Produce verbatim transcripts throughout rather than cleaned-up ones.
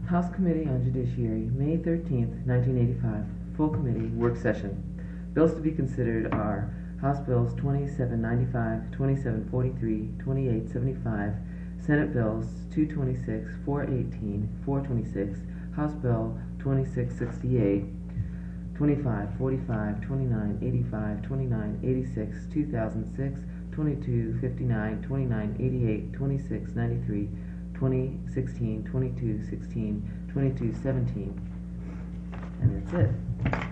House Committee on Judiciary, May thirteenth, nineteen eighty-five. Full Committee, Work Session. Bills to be considered are House Bills twenty-seven ninety-five, twenty-seven forty-three, twenty-eight seventy-five, Senate Bills two twenty-six, four eighteen, four twenty-six, House Bill twenty-six sixty-eight, twenty-five forty-five, twenty-nine eighty-five, twenty-nine eighty-six, two thousand six, twenty-two fifty-nine, twenty-nine eighty-eight, twenty-six ninety-three, twenty sixteen, twenty-two sixteen, twenty-two seventeen. And that's it.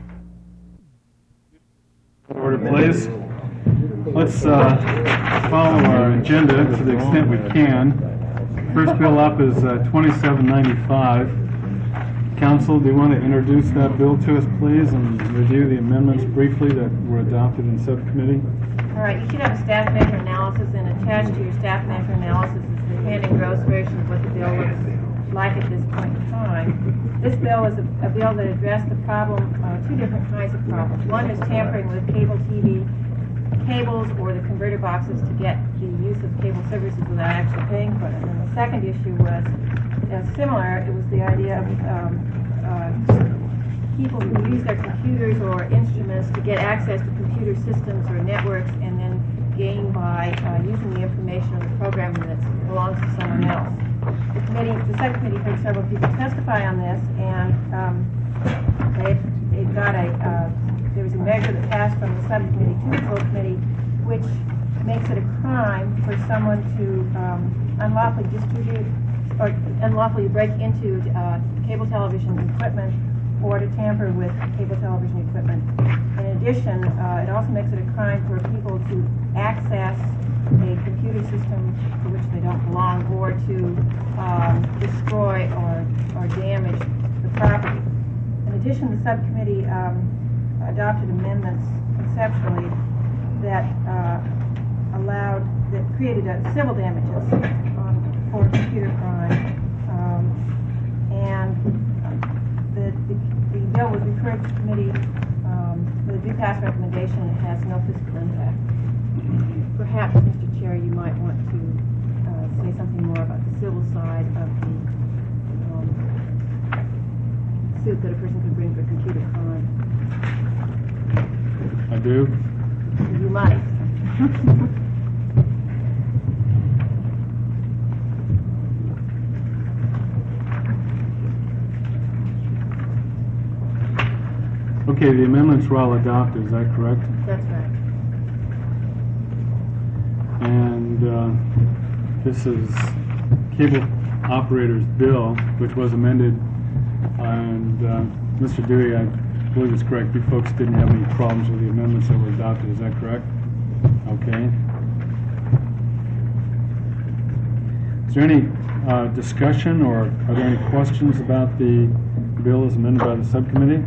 Order, please. Let's uh, follow our agenda to the extent we can. First bill up is uh, twenty-seven ninety-five. Council, do you want to introduce that bill to us, please, and review the amendments briefly that were adopted in subcommittee? All right, you should have a staff measure analysis, and attached to your staff measure analysis is the hand and gross version of what the bill looks like at this point in time. This bill is a, a bill that addressed the problem, uh, two different kinds of problems. One is tampering with cable T V cables or the converter boxes to get the use of cable services without actually paying for them. And the second issue was uh, similar. It was the idea of um, uh, people who use their computers or instruments to get access to computer systems or networks and then gain by uh, using the information or the programming that belongs to someone else. The committee, the subcommittee heard several people testify on this, and um, they they got a uh, there was a measure that passed from the subcommittee to the full committee, which makes it a crime for someone to um, unlawfully distribute or unlawfully break into uh, cable television equipment or to tamper with cable television equipment. In addition, uh, it also makes it a crime for people to access a computer system for which they don't belong, or to um, destroy or, or damage the property. In addition, the subcommittee um, adopted amendments conceptually that uh, allowed, that created uh, civil damages um, for computer crime, um, and the, the, the bill was referred to committee um, with a due pass recommendation. It has no fiscal impact. Perhaps, Mister Chair, you might want to uh, say something more about the civil side of the um, suit that a person could bring for computer crime. I do. You might. Okay, the amendments were all adopted, is that correct? That's right. And uh, this is cable operator's bill, which was amended, and uh, Mister Dewey, I believe it's correct, you folks didn't have any problems with the amendments that were adopted, is that correct? Okay. Is there any uh, discussion, or are there any questions about the bill as amended by the subcommittee?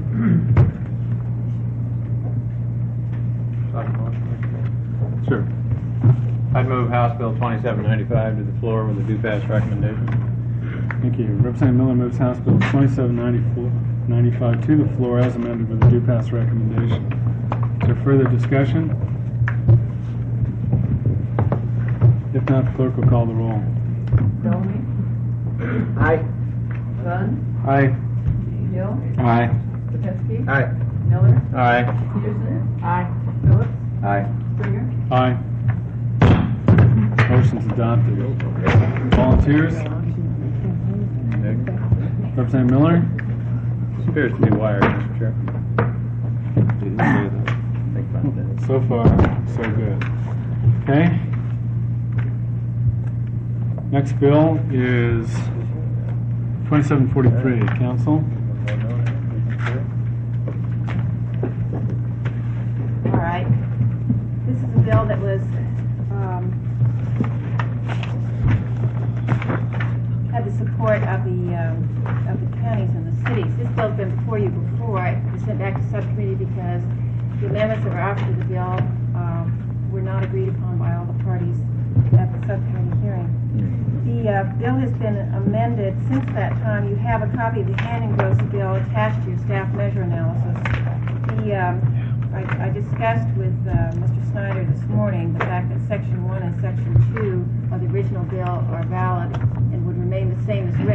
Sure. I'd move House Bill twenty-seven ninety-five to the floor with a due pass recommendation. Thank you. Representative Miller moves House Bill twenty-seven ninety-five to the floor as amended with a due pass recommendation. Is there further discussion? If not, the clerk will call the roll. Bellamy? Aye. Gunn? Aye. Hill? Aye. Lipinski? Aye. Miller? Aye. Peterson? Aye. Phillips? Aye. Springer? Aye. Motion's adopted. Volunteers? Representative Miller? Appears to be wired, Mister Chair. Think about that. So far, so good. Okay. Next bill is twenty-seven forty-three. Council? All right. This is a bill that was um, had the support of the um, of the counties and the cities. This bill's been before you before. It was sent back to subcommittee because the amendments that were offered to the bill um, were not agreed upon by all the parties at the subcommittee hearing. The uh, bill has been amended since that time. You have a copy of the hand and gross bill attached to your staff measure analysis. The um, I, I discussed with uh, Mister Snyder this morning the fact that Section one and Section two of the original bill are valid and would remain the same as written, but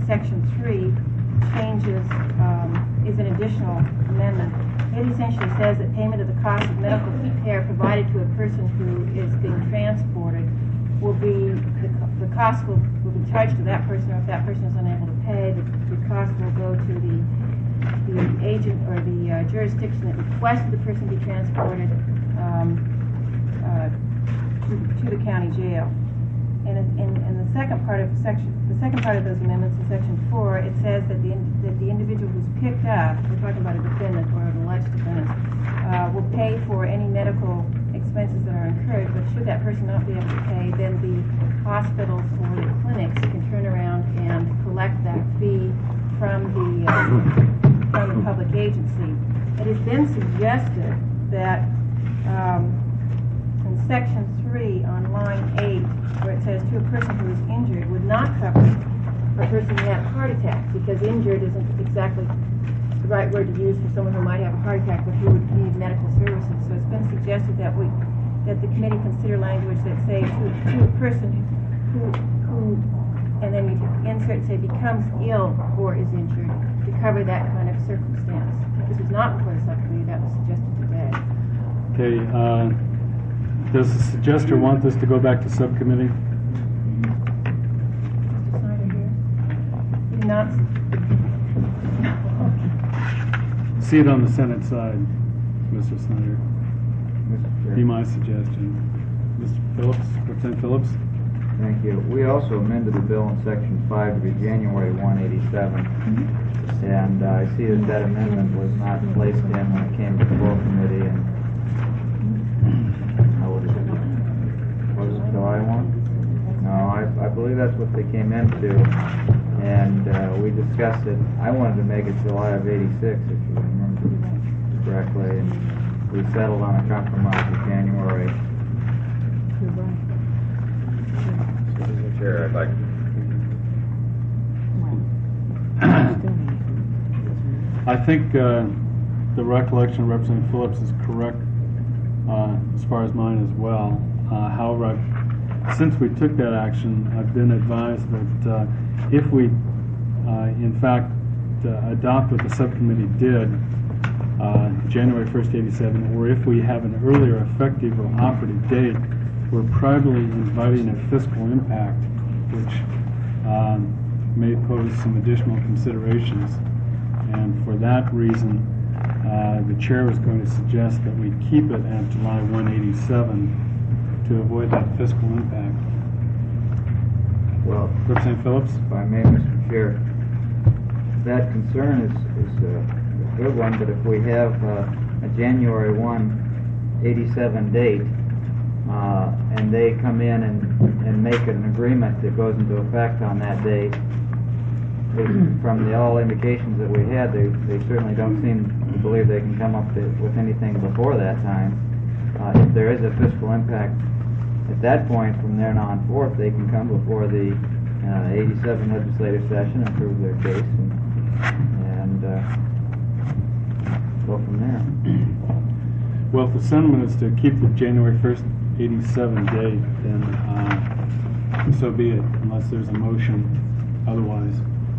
section three changes, um, is an additional amendment. It essentially says that payment of the cost of medical care provided to a person who is being transported will be, the, the cost will, will be charged to that person, or if that person is unable to pay, the, the cost will go to the, the agent or the uh, jurisdiction that requested the person be transported um, uh, to, to the county jail. And in, in, in the second part of section, the second part of those amendments in section four, it says that the that the individual who's picked up, we're talking about a defendant or an alleged defendant, uh, will pay for any medical expenses that are incurred. But should that person not be able to pay, then the hospitals or the clinics can turn around and collect that fee from the uh, from the public agency. It has been suggested that um, in section three on line eight, where it says to a person who is injured, would not cover a person who had a heart attack, because injured isn't exactly the right word to use for someone who might have a heart attack but who would need medical services. So it's been suggested that we that the committee consider language that say to, to a person who who and then we insert say becomes ill or is injured to cover that kind of circumstance. This was not before the subcommittee, that was suggested today. Okay, uh, does the suggester want this to go back to subcommittee? Mister Snyder here? You do not? See it on the Senate side, Mister Snyder. Mister Chair. Be my suggestion. Mister Phillips, Representative Phillips? Thank you. We also amended the bill in section five to be January one eighty-seven. And uh, I see that that amendment was not placed in when it came to the full committee. And how was it? Was it July first? No, I, I believe that's what they came into. And uh, we discussed it. I wanted to make it July of eighty-six, if you remember correctly. And we settled on a compromise of January. Mister Chair, I'd like, I think uh, the recollection of Representative Phillips is correct uh, as far as mine as well. Uh, however, I've, since we took that action, I've been advised that uh, if we, uh, in fact, uh, adopt what the subcommittee did, uh, January first, eighty-seven, or if we have an earlier effective or operative date, we're probably inviting a fiscal impact, which um, may pose some additional considerations. And for that reason, uh, the chair was going to suggest that we keep it at July one eighty-seven to avoid that fiscal impact. Well, Representative Phillips? if I may, Mister Chair, that concern is, is a good one, but if we have uh, a January first, eighty-seven date, uh, and they come in and, and make an agreement that goes into effect on that date, they, from the all indications that we had, they, they certainly don't seem to believe they can come up to, with anything before that time. Uh, if there is a fiscal impact at that point, from there on forth, they can come before the uh, eighty-seven legislative session and prove their case and, and uh, go from there. Well, if the sentiment is to keep the January first, eighty-seven date, then uh, so be it, unless there's a motion otherwise.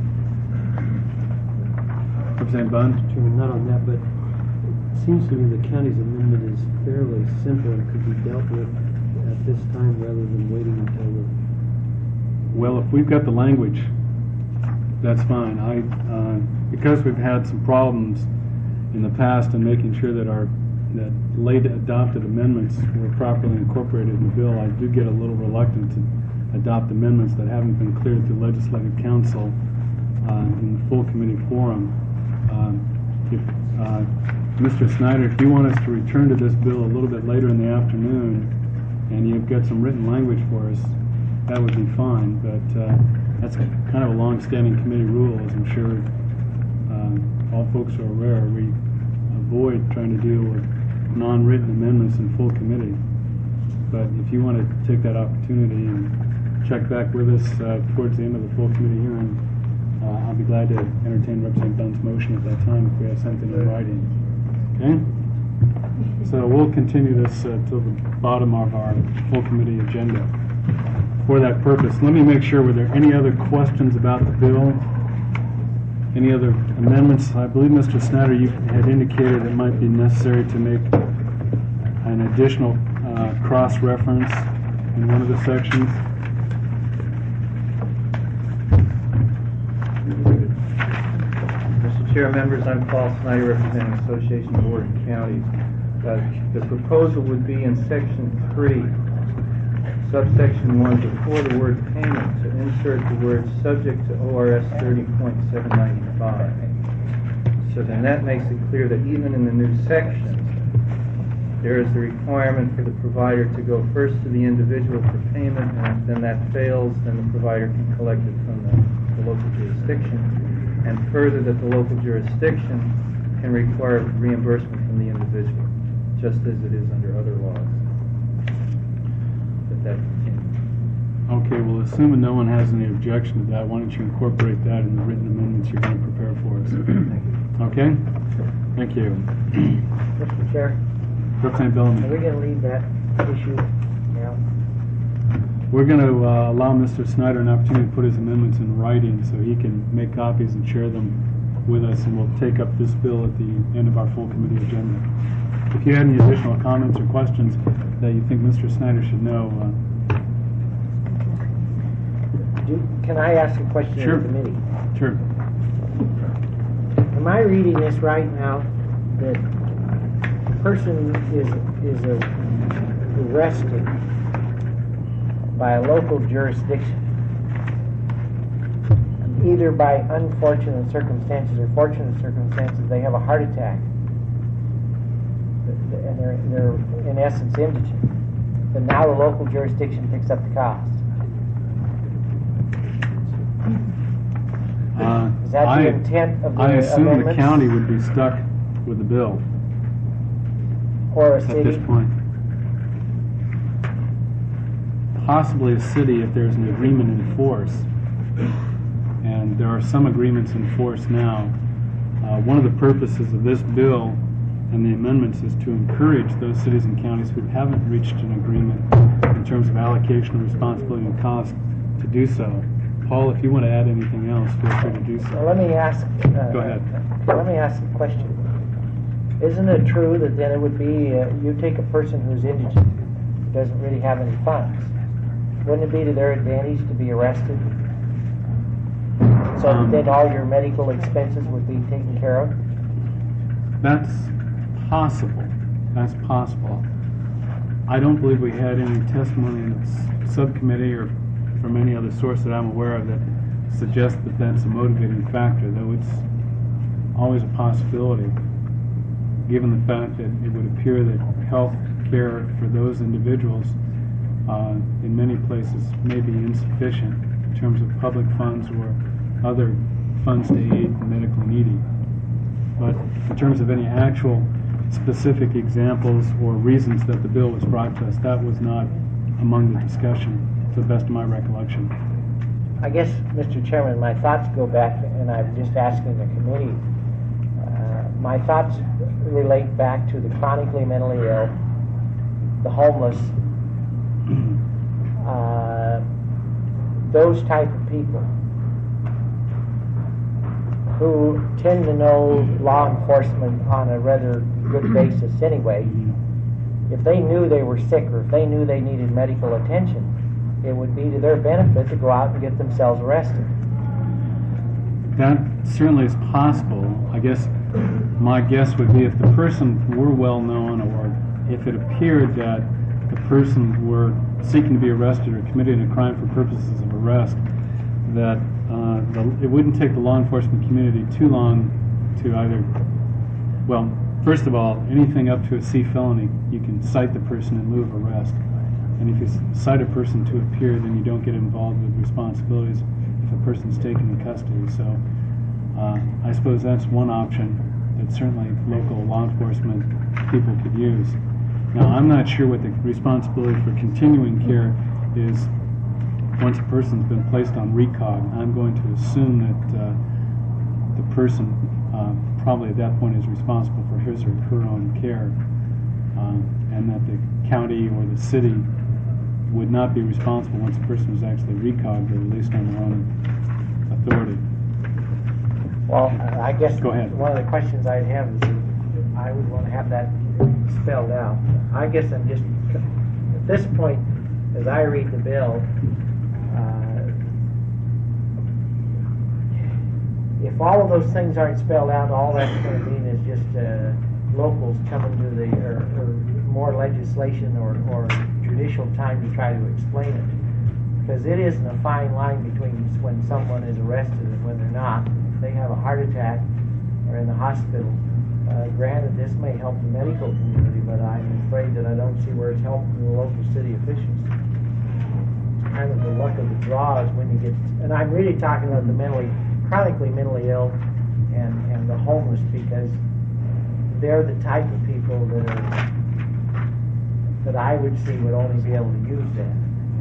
Representative Bund? Chairman, not on that, but it seems to me the county's amendment is fairly simple and could be dealt with at this time rather than waiting until the... Well, if we've got the language, that's fine. I, uh, because we've had some problems in the past in making sure that our that late adopted amendments were properly incorporated in the bill, I do get a little reluctant to adopt amendments that haven't been cleared through Legislative Council uh, in the full committee forum. Uh, if, uh, Mister Snyder, if you want us to return to this bill a little bit later in the afternoon and you've got some written language for us, that would be fine, but uh, that's kind of a long-standing committee rule, as I'm sure uh, all folks are aware. We avoid trying to deal with non-written amendments in full committee. But if you want to take that opportunity and check back with us uh, towards the end of the full committee hearing, uh, I'll be glad to entertain Representative Dunn's motion at that time if we have something in writing. Okay? So we'll continue this uh, till the bottom of our full committee agenda. For that purpose, let me make sure, were there any other questions about the bill Any other amendments? I believe, Mister Snyder, you had indicated it might be necessary to make an additional uh, cross-reference in one of the sections. Mister Chair, members, I'm Paul Snyder, representing Association of Board and Counties. Uh, the proposal would be in section three, subsection one, before the word payment, to insert the word subject to O R S thirty point seven ninety-five. So then that makes it clear that even in the new section, there is the requirement for the provider to go first to the individual for payment, and if then that fails, then the provider can collect it from the, the local jurisdiction, and further that the local jurisdiction can require reimbursement from the individual, just as it is under other laws. That that continues. Okay, well, assuming no one has any objection to that, why don't you incorporate that in the written amendments you're going to prepare for us? Okay? Thank you. Mister Chair, Representative are we Bellamy. going to leave that issue now? We're going to uh, allow Mister Snyder an opportunity to put his amendments in writing so he can make copies and share them with us, and we'll take up this bill at the end of our full committee agenda. If you had any additional comments or questions that you think Mister Snyder should know, uh, Do, can I ask a question Sure. of the committee? sure. Am I reading this right now that a person is is a, arrested by a local jurisdiction, either by unfortunate circumstances or fortunate circumstances? They have a heart attack, and they're, they're in essence indigent. But now the local jurisdiction picks up the cost. Uh, Is that the I- intent of the I assume the amendments? county would be stuck with the bill Or a at city? this point. Possibly a city if there's an agreement in force. And there are some agreements in force now. Uh, one of the purposes of this bill and the amendments is to encourage those cities and counties who haven't reached an agreement in terms of allocation of responsibility and cost to do so. Paul, if you want to add anything else, feel free to do Well, so. let me ask. Uh, Go ahead. Let me ask a question. Isn't it true that then it would be uh, you take a person who's indigent, who doesn't really have any funds? Wouldn't it be to their advantage to be arrested, so Um, that then all your medical expenses would be taken care of? That's possible. That's possible. I don't believe we had any testimony in the s- subcommittee or from any other source that I'm aware of that suggests that that's a motivating factor, though it's always a possibility, given the fact that it would appear that health care for those individuals uh, in many places may be insufficient in terms of public funds or other funds to aid the medically needy. But in terms of any actual specific examples or reasons that the bill was brought to us, that was not among the discussion, to the best of my recollection. I guess, Mister Chairman, my thoughts go back, and I'm just asking the committee. Uh, my thoughts relate back to the chronically mentally ill, the homeless, uh, those type of people who tend to know law enforcement on a rather good basis anyway. If they knew they were sick or if they knew they needed medical attention, it would be to their benefit to go out and get themselves arrested. That certainly is possible. I guess my guess would be if the person were well known, or if it appeared that the person were seeking to be arrested or committing a crime for purposes of arrest, that uh, the, it wouldn't take the law enforcement community too long to either, well, first of all, anything up to a C felony, you can cite the person in lieu of arrest. And if you cite a person to appear, then you don't get involved with responsibilities if a person's taken in custody. So uh, I suppose that's one option that certainly local law enforcement people could use. Now, I'm not sure what the responsibility for continuing care is once a person's been placed on recog. I'm going to assume that uh, the person uh, probably at that point is responsible for his or her own care, uh, and that the county or the city would not be responsible once a person was actually recogged or released on their own authority. Well, I guess Go ahead. one of the questions I'd have is, I would want to have that spelled out. I guess I'm just, at this point, as I read the bill, uh, if all of those things aren't spelled out, all that's going to mean is just uh, locals coming to the, or, or more legislation or, or judicial time to try to explain it. Because it isn't a fine line between when someone is arrested and when they're not. If they have a heart attack or in the hospital, uh, granted, this may help the medical community, but I'm afraid that I don't see where it's helping the local city officials. Kind of the luck of the draw is when you get, and I'm really talking about the mentally, chronically mentally ill and, and the homeless, because they're the type of people that are, that I would see would only be able to use that.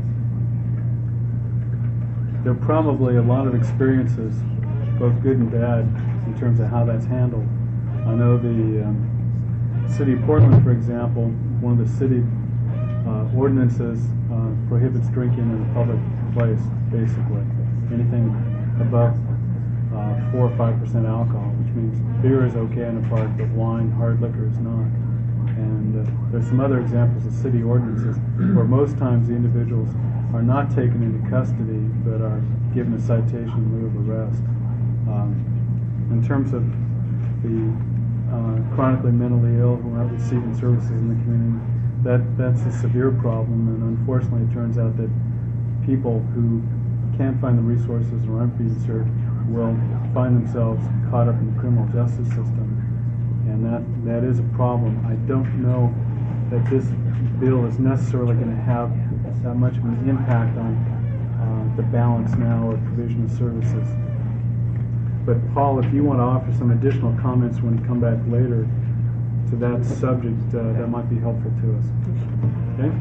There are probably a lot of experiences, both good and bad, in terms of how that's handled. I know the um, city of Portland, for example, one of the city uh, ordinances uh, prohibits drinking in a public place, basically. Anything above uh, four or five percent alcohol, which means beer is okay in a park, but wine, hard liquor is not. And uh, there's some other examples of city ordinances where most times the individuals are not taken into custody, but are given a citation in lieu of arrest. Um, in terms of the uh, chronically mentally ill who aren't receiving services in the community, that, that's a severe problem, and unfortunately it turns out that people who can't find the resources or aren't being served will find themselves caught up in the criminal justice system, and that, that is a problem. I don't know that this bill is necessarily going to have that much of an impact on uh, the balance now or provision of services. But Paul, if you want to offer some additional comments when you come back later to that subject, uh, that might be helpful to us. Okay?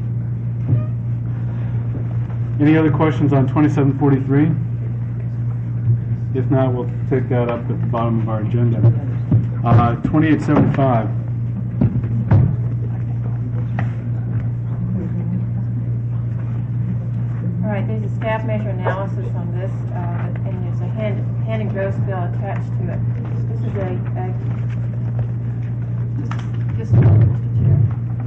Any other questions on twenty-seven forty-three? If not, we'll take that up at the bottom of our agenda. Uh, twenty-eight seventy-five. All right, there's a staff measure analysis on this, uh, and there's a hand, hand and gross bill attached to it. This is a, a just, just a moment, Mister Chair.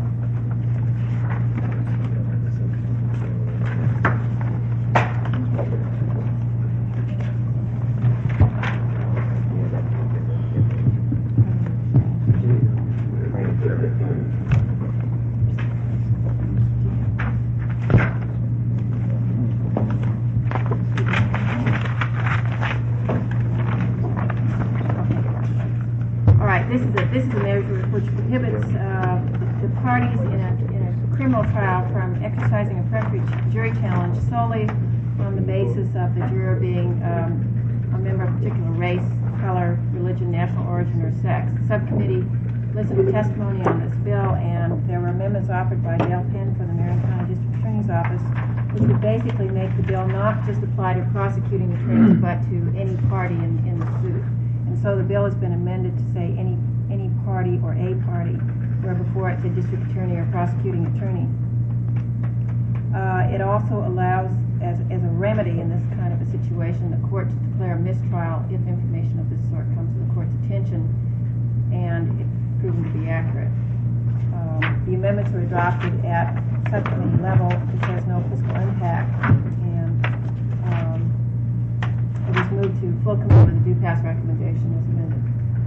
This is a this is a measure which prohibits uh, the parties in a, in a criminal trial from exercising a preferential jury challenge solely on the basis of the juror being um, a member of a particular race, color, religion, national origin, or sex. The subcommittee listened to testimony on this bill, and there were amendments offered by Dale Penn for the Marion County District Attorney's Office, which would basically make the bill not just apply to prosecuting attorneys, but to any party in, in the suit. And so the bill has been amended to say any any party or a party, where before it said district attorney or prosecuting attorney. Uh, it also allows, as, as a remedy in this kind of a situation, the court to declare a mistrial if information of this sort comes to the court's attention and it's proven to be accurate. Um, the amendments were adopted at subcommittee level. This has no fiscal impact, and um, it was moved to full commitment of the due pass recommendation as amended.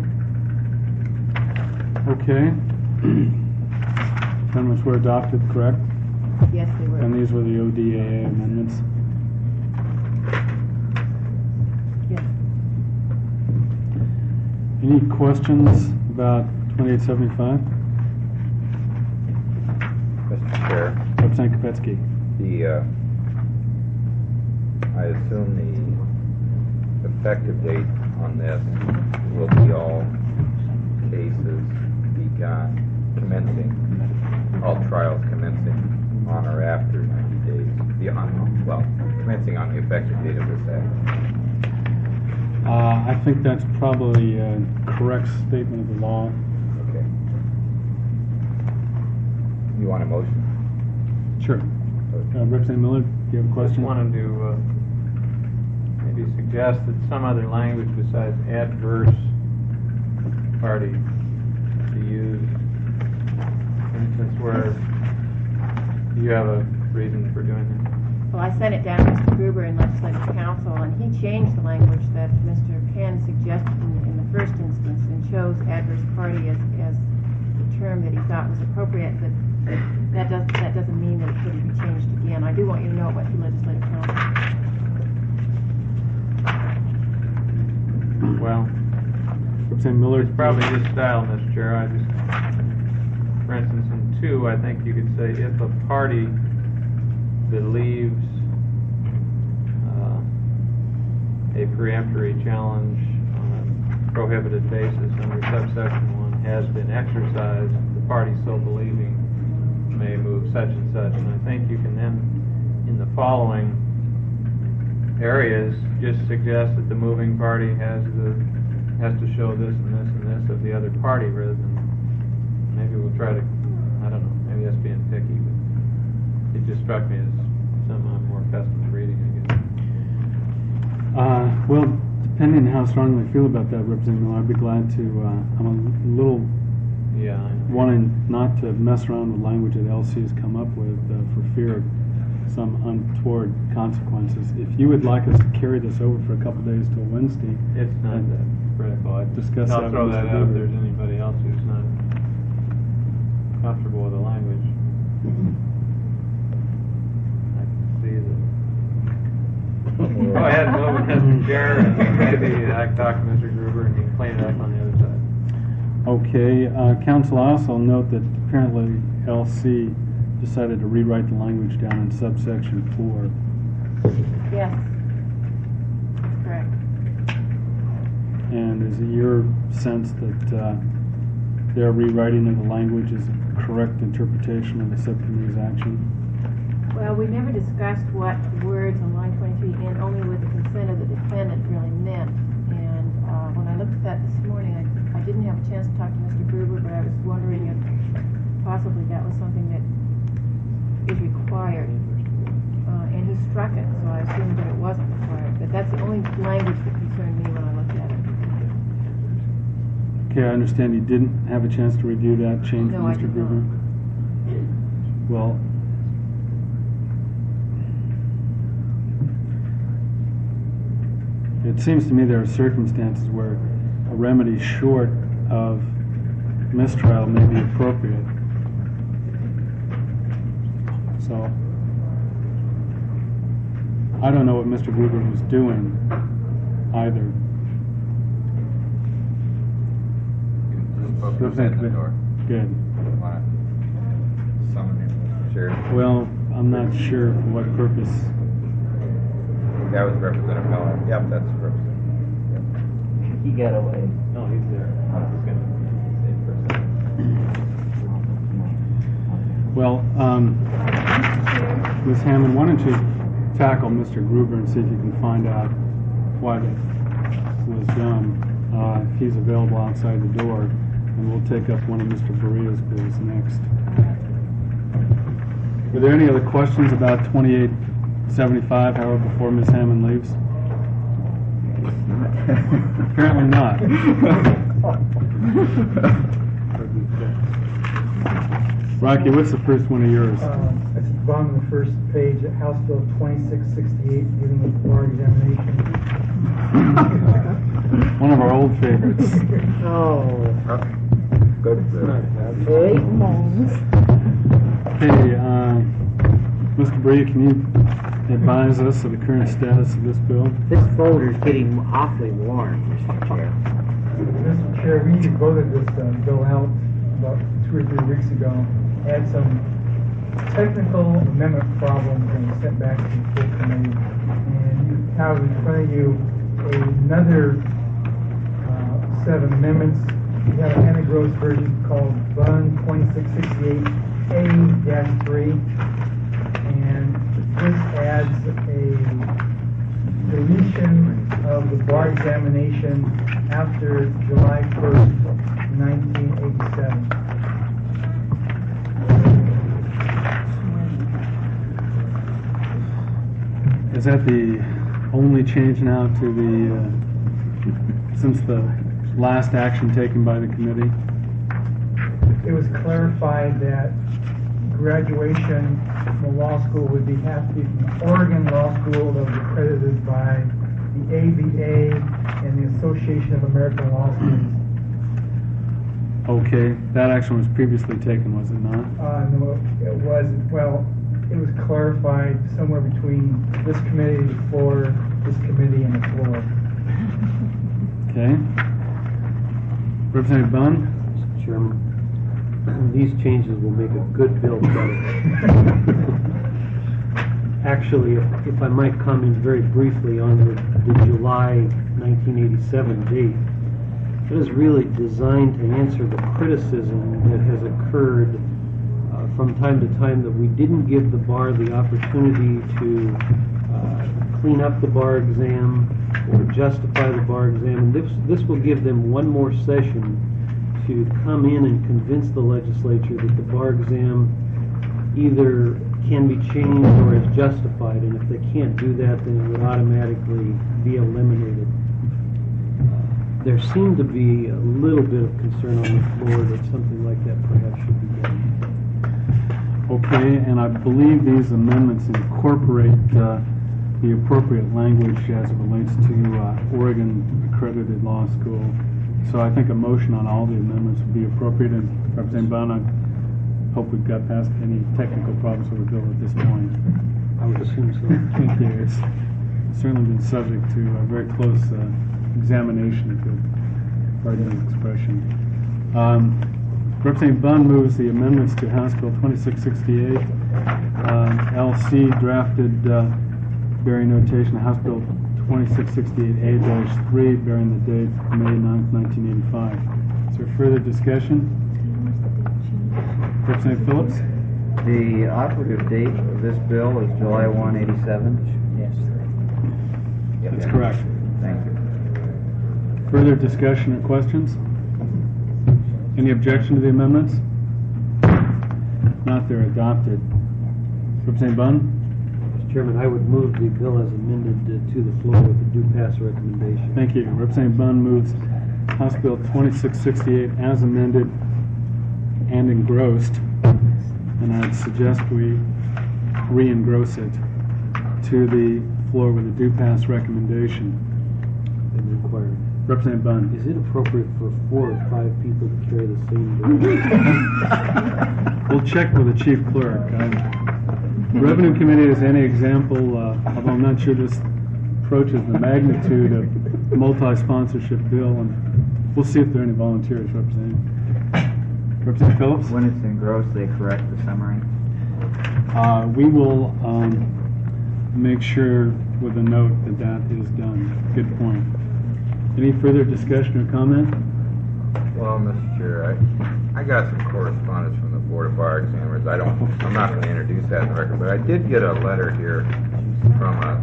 Okay. Amendments were adopted, correct? Yes, they were. And these were the O D A A amendments. Yes. Any questions about twenty-eight seventy-five? Mister Chair, Representative Kopetsky. the, uh, I assume the effective date on this will be all cases begun, commencing, all trials commencing on or after ninety days, beyond, well, commencing on the effective date of this act. Uh, I think that's probably a correct statement of the law. Okay. You want a motion? Sure. Uh, Representative Miller, do you have a Just question? wanted to uh, maybe suggest that some other language besides adverse party be used. For instance, where you have a reason for doing that. Well, I sent it down to Mister Gruber in Legislative Council, and he changed the language that Mister Penn suggested in, in the first instance and chose adverse party as, as the term that he thought was appropriate, but that doesn't, that doesn't mean that it couldn't be changed again. I do want you to know it went to Legislative Council. Well, Representative Miller? it's probably just style, Mister Chair. I just, for instance, in two, I think you could say if a party believes uh, a preemptory challenge on a prohibited basis under subsection one has been exercised, the party so believing may move such and such. And I think you can then, in the following areas, just suggest that the moving party has the has to show this and this and this of the other party, rather than maybe we'll try to, I don't know, maybe that's being picky, but it just struck me as something I'm more accustomed to reading, I guess. Uh, well, depending on how strongly I feel about that, Representative Miller, I'd be glad to, uh, I'm a little Yeah, I know. wanting not to mess around with language that L C has come up with uh, for fear of some untoward consequences. If you would like us to carry this over for a couple days till Wednesday, It's not and that critical. I discuss that I'll throw with that Mister out if Gruber. there's anybody else who's not comfortable with the language. I can see that. Go ahead, move it, Mister Chair, and maybe I can talk to Mister Gruber and you can clean it up on the other side. Okay, uh, Council, I also note that apparently L C decided to rewrite the language down in subsection four. Yes, that's correct. And is it your sense that uh, their rewriting of the language is a correct interpretation of the subcommittee's action? Well, we never discussed what the words on line twenty-three, and only with the consent of the defendant, really meant. And uh, when I looked at that this morning, I, I didn't have a chance to talk to Mister Gruber, but I was wondering if possibly that was something that is required. Uh, and he struck it, so I assumed that it wasn't required. But that's the only language that concerned me when I looked at it. Okay, I understand you didn't have a chance to review that change No, from I Mister did not. Gruber? Well, it seems to me there are circumstances where a remedy short of mistrial may be appropriate. So, I don't know what Mister Gruber was doing either. Just open the door. Good. Want to summon him, Mister Chair? Well, I'm not sure for what purpose. That was Representative Miller. Yep, that's Representative. He got away. No, he's there. I was gonna say for a second. Well, um, Miz Hammond, why don't you tackle Mister Gruber and see if you can find out what was done. Uh, if he's available outside the door, and we'll take up one of Mister Berea's bills next. Were there any other questions about twenty-eight seventy-five, however, before Miz Hammond leaves? Apparently not. Rocky, what's the first one of yours? Um, It's at the bottom of the first page, at House Bill twenty-six sixty-eight, dealing with bar examination. One of our old favorites. Oh. Good. Okay. Okay, uh, Mister Berea, can you advise us of the current status of this bill? This folder's getting awfully warm, Mister Chair. Mister Chair, we voted this uh, bill out about two or three weeks ago. Had some technical amendment problems and was sent back to the full committee. And you have in front of you another uh, set of amendments. You have an anti-gross version called B U N twenty-six sixty-eight A three. And this adds a deletion of the bar examination after July first, nineteen eighty-seven. Is that the only change now to the, uh, since the last action taken by the committee? It was clarified that graduation from the law school would be, have to be from the Oregon Law School that was accredited by the A B A and the Association of American Law Schools. Okay, that action was previously taken, was it not? Uh, no, it was, well, it was clarified somewhere between this committee, the floor, this committee, and the floor. Okay. Representative Bunn? Mister Chairman, these changes will make a good bill better. Actually, if, if I might comment very briefly on the, the July nineteen eighty-seven date, it is really designed to answer the criticism that has occurred uh, from time to time that we didn't give the bar the opportunity to uh, clean up the bar exam or justify the bar exam. And this, this will give them one more session to come in and convince the legislature that the bar exam either can be changed or is justified, and if they can't do that, then it would automatically be eliminated. Uh, there seemed to be a little bit of concern on the floor that something like that perhaps should be done. Okay, and I believe these amendments incorporate uh, the appropriate language as it relates to uh, Oregon accredited law school. So I think a motion on all the amendments would be appropriate, and Representative Bunn, I hope we've got past any technical problems with the bill at this point. I would assume so. Thank you. It's certainly been subject to a very close uh, examination, if you'll pardon the expression. Um, Representative Bunn moves the amendments to House Bill twenty-six sixty-eight. Uh, L C drafted uh, bearing notation House Bill twenty-six sixty-eight A three bearing the date May ninth, nineteen eighty-five. Is there further discussion? Representative Phillips? The operative date of this bill is July first, eighty-seven. Yes. That's correct. Thank you. Further discussion or questions? Any objection to the amendments? Not, they're adopted. Representative Bunn? Mister Chairman, I would move the bill as amended uh, to the floor with a due pass recommendation. Thank you. Representative Bunn moves House Bill twenty-six sixty-eight as amended and engrossed, and I'd suggest we re-engross it to the floor with a due pass recommendation. And required. Representative Bunn. Is it appropriate for four or five people to carry the same bill? We'll check with the chief clerk. I, Revenue Committee is any example, uh, although I'm not sure this approaches the magnitude of the multi-sponsorship bill, and we'll see if there are any volunteers representing. Representative Phillips? When it's engrossed, they correct the summary. Uh, we will um, make sure with a note that that is done. Good point. Any further discussion or comment? Well, Mister Chair, I, I got some correspondence from the Board of Bar Examiners. I don't, I'm not going to introduce that in the record, but I did get a letter here from a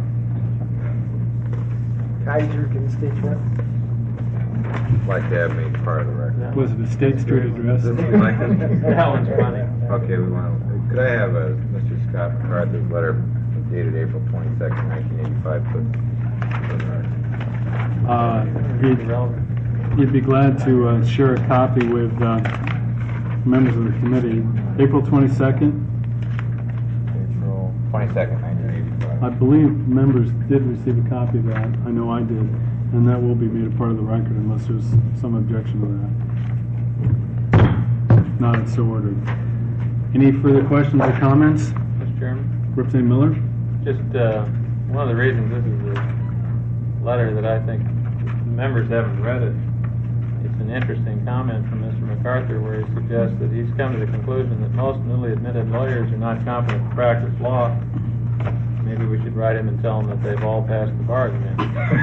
Kaiser constituent. like to have made part of the record. Was it a State Street address? This is like this? That one's funny. Okay, we want to, could I have a Mister Scott MacArthur's letter dated April twenty-second, nineteen eighty-five, put put in the record? Uh, he'd, he'd be glad to uh, share a copy with uh, members of the committee. April twenty-second, April twenty-second, nineteen eighty-five. I believe members did receive a copy of that. I know I did, and that will be made a part of the record unless there's some objection to that. Not, it's so ordered. Any further questions or comments? Mister Chairman, Representative Miller? just uh, one of the reasons this is a letter that I think members haven't read it. It's an interesting comment from Mister MacArthur where he suggests that he's come to the conclusion that most newly admitted lawyers are not competent to practice law. Maybe we should write him and tell him that they've all passed the bar exam.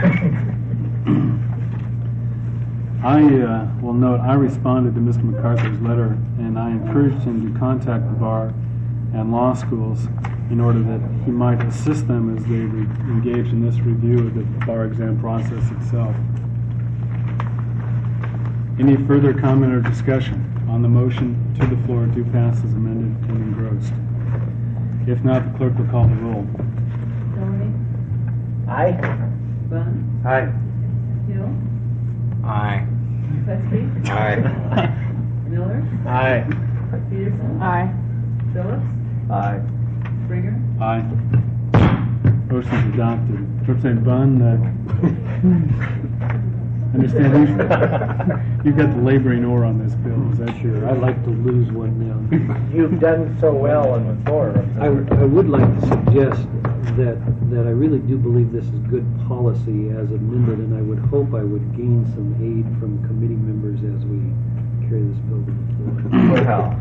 I uh, will note I responded to Mister MacArthur's letter, and I encouraged him to contact the bar and law schools in order that he might assist them as they re- engage in this review of the bar exam process itself. Any further comment or discussion on the motion to the floor to pass as amended and engrossed? If not, the clerk will call the roll. Doherty? Aye. Aye. Bunn, Aye. Hill, Aye. Prestby, Aye. Miller, Aye. Peterson, Aye. Phillips, Aye. Springer. Aye. Motion's adopted. Representative Bunn, uh, understand you've, you've got the laboring oar on this bill, is that Sure, I'd like to lose one now. You've done so well on the floor. I, I would like to suggest that, that I really do believe this is good policy as amended, and I would hope I would gain some aid from committee members as we carry this bill to the floor. Well.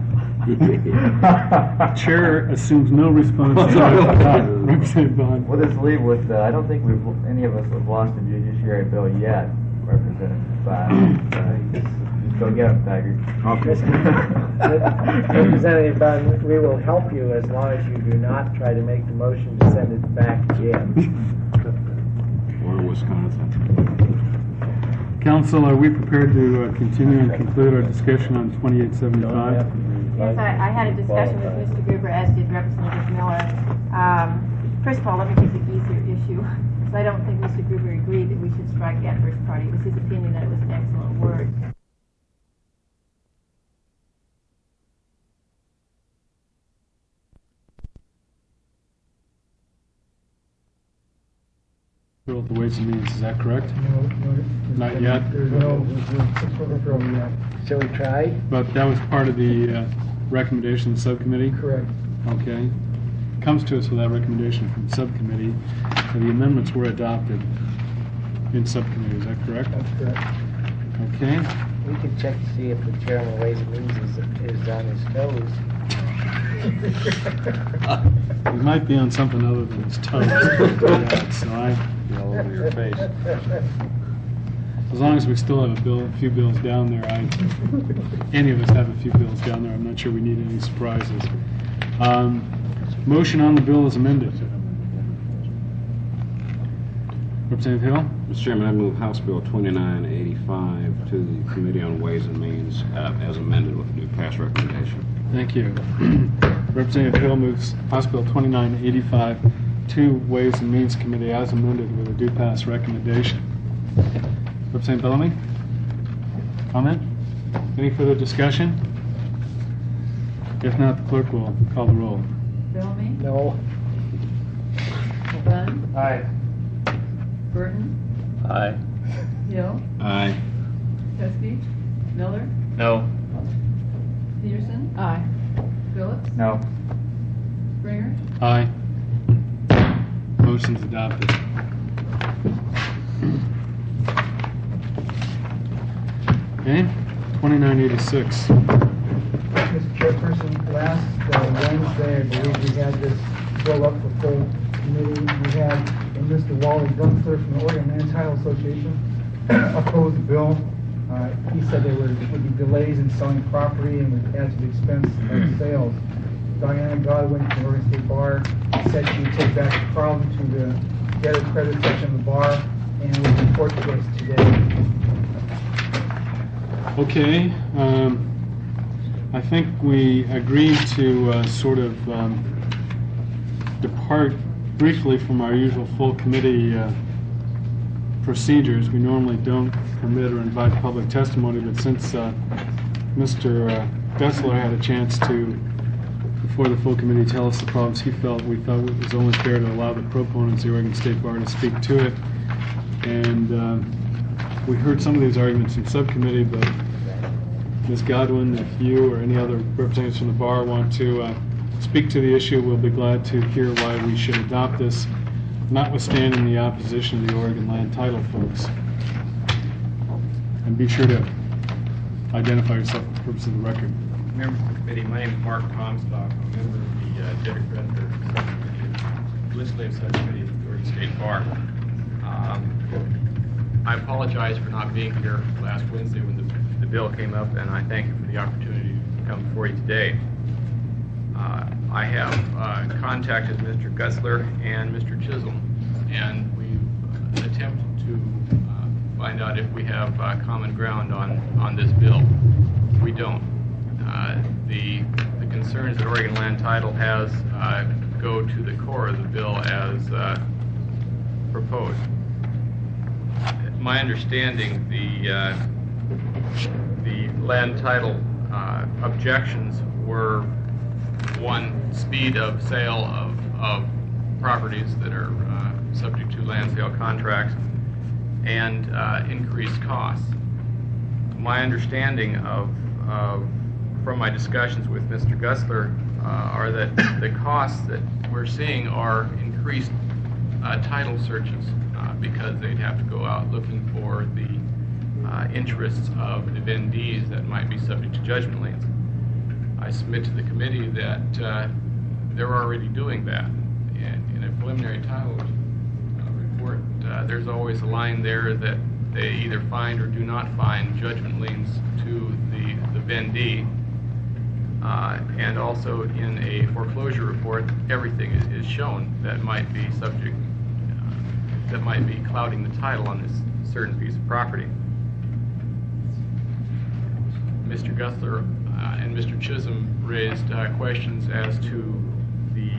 Chair assumes no responsibility. Representative Bond. We'll just leave with, uh, I don't think we've, any of us have lost a judiciary bill yet, Representative Bond. Uh, just, just go get them, Tiger. Representative Bunn, we will help you as long as you do not try to make the motion to send it back again. Or Wisconsin. Council, are we prepared to uh, continue and conclude our discussion on twenty-eight seventy-five? Yes, I, I had a discussion with Mister Gruber, as did Representative Miller. Um, first of all, let me take the easier issue. So I don't think Mister Gruber agreed that we should strike adverse party. It was his opinion that it was an excellent word. Bill at the Ways and Means, is that correct? No, no, Not yet? There's no overthrow yet. Shall we try? But that was part of the uh, recommendation of the subcommittee? Correct. Okay. Comes to us with that recommendation from the subcommittee. So the amendments were adopted in subcommittee, is that correct? That's correct. Okay. We can check to see if the chairman of Ways and Means is, is on his toes. We might be on something other than his toes. Yeah, so I, All over your face. as long as we still have a bill, a few bills down there, I, any of us have a few bills down there. I'm not sure we need any surprises. Um, motion on the bill is amended. Representative Hill? Mister Chairman, I move House Bill twenty-nine eighty-five to the Committee on Ways and Means uh, as amended with a new pass recommendation. Thank you. Representative Hill moves House Bill twenty-nine eighty-five to Ways and Means Committee as amended with a due pass recommendation. Representative Bellamy? Comment? Any further discussion? If not, the clerk will call the roll. Bellamy, No. Bunn, Aye. Burton, Aye. Hill, Aye. Prestby, Miller, No. Peterson. Aye. Phillips, No. Springer. Aye. Motion's adopted. Okay, twenty-nine eighty-six. Mister Chairperson, last uh, Wednesday, I believe we had this bill up for full committee. We had uh, Mister Wally Gunther from the Oregon Land Title Association oppose the bill. Uh, he said there would, would be delays in selling property and would add to the expense of sales. Diana Godwin from the Oregon State Bar said she would take back the problem to the debtor credit section of the bar and would report to us today. Okay, um, I think we agreed to uh, sort of um, depart briefly from our usual full committee uh, procedures. We normally don't permit or invite public testimony, but since uh, Mister Uh, Gessler had a chance to, before the full committee, tell us the problems he felt, we thought it was only fair to allow the proponents of the Oregon State Bar to speak to it. And uh, we heard some of these arguments in subcommittee, but Miz Godwin, if you or any other representatives from the bar want to uh, speak to the issue, we'll be glad to hear why we should adopt this, notwithstanding the opposition of the Oregon Land Title folks. And be sure to identify yourself for the purpose of the record. Members of the committee, my name is Mark Comstock. I'm a member of the uh, debtor creditor subcommittee, legislative subcommittee of the Oregon State Bar. Um, I apologize for not being here last Wednesday when the, the bill came up, and I thank you for the opportunity to come before you today. Uh, I have uh, contacted Mister Gessler and Mister Chisholm, and we've attempted to uh, find out if we have uh, common ground on, on this bill. We don't. Uh, the, the concerns that Oregon Land Title has uh, go to the core of the bill as uh, proposed proposed. My understanding, the uh, the land title uh, objections were, one, speed of sale of, of properties that are uh, subject to land sale contracts, and uh, increased costs. My understanding of, of from my discussions with Mister Gusler uh, are that the costs that we're seeing are increased uh, title searches uh, because they'd have to go out looking for the uh, interests of the vendees that might be subject to judgment liens. I submit to the committee that uh, they're already doing that. And in a preliminary title uh, report, uh, there's always a line there that they either find or do not find judgment liens to the, the vendee. Uh, and also in a foreclosure report, everything is, is shown that might be subject, uh, that might be clouding the title on this certain piece of property. Mister Gusler uh, and Mister Chisholm raised uh, questions as to the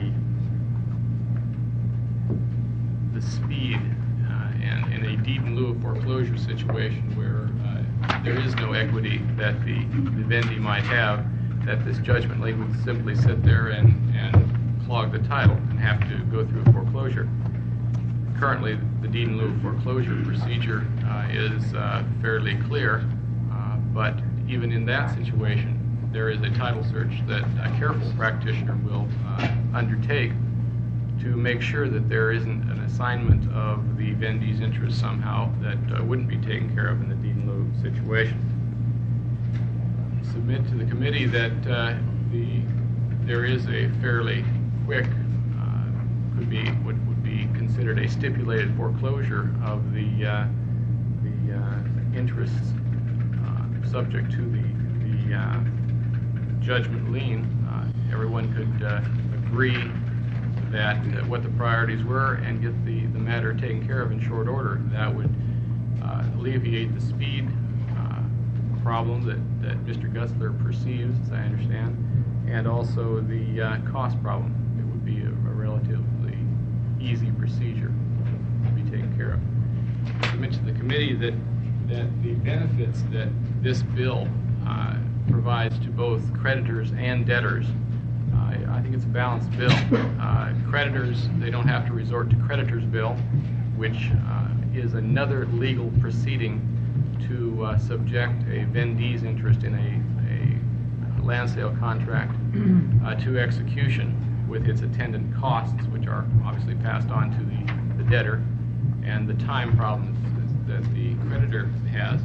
the speed uh, and in a deed in lieu of foreclosure situation where uh, there is no equity that the, the vendee might have, that this judgment lien would simply sit there and, and clog the title and have to go through a foreclosure. Currently, the deed in lieu of foreclosure procedure uh, is uh, fairly clear, uh, but even in that situation, there is a title search that a careful practitioner will uh, undertake to make sure that there isn't an assignment of the vendee's interest somehow that uh, wouldn't be taken care of in the deed in lieu situation. Submit to the committee that uh, the there is a fairly quick, uh, could be what would be considered a stipulated foreclosure of the uh, the uh, interests uh, subject to the the uh, judgment lien. Uh, everyone could uh, agree that uh, what the priorities were and get the the matter taken care of in short order. That would uh, alleviate the speed problem that, that Mister Gusler perceives, as I understand, and also the uh, cost problem. It would be a, a relatively easy procedure to be taken care of. I mentioned to the committee that, that the benefits that this bill uh, provides to both creditors and debtors, uh, I think it's a balanced bill. Uh, creditors, they don't have to resort to creditor's bill, which uh, is another legal proceeding to uh, subject a vendee's interest in a, a land sale contract uh, to execution with its attendant costs, which are obviously passed on to the, the debtor, and the time problems that the creditor has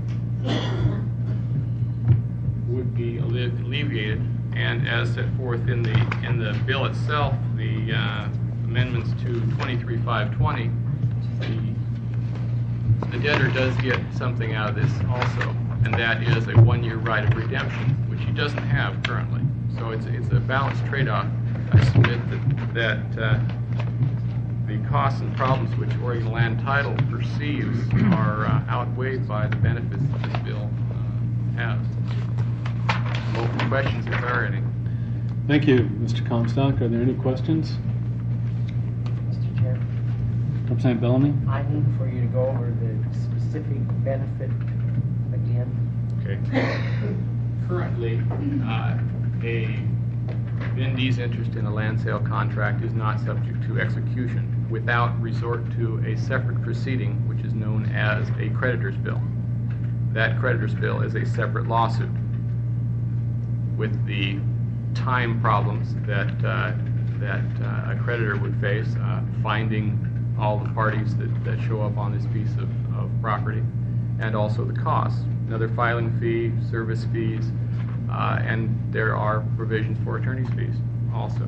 would be alleviated. And as set forth in the in the bill itself, the uh, amendments to twenty-three five twenty, the The debtor does get something out of this also, and that is a one-year right of redemption, which he doesn't have currently. So it's it's a balanced trade-off. I submit that that uh, the costs and problems which Oregon Land Title perceives are uh, outweighed by the benefits that this bill uh, has. I'm open to questions if there are any. Thank you, Mister Comstock. Are there any questions? Mister Chair, Representative Bellamy? I need for you to go over the specific benefit again. Okay. Currently, uh, a vendee's interest in a land sale contract is not subject to execution without resort to a separate proceeding, which is known as a creditor's bill. That creditor's bill is a separate lawsuit with the time problems that uh, that uh, a creditor would face, uh, finding all the parties that, that show up on this piece of, of property, and also the costs, another filing fee, service fees, uh, and there are provisions for attorney's fees also.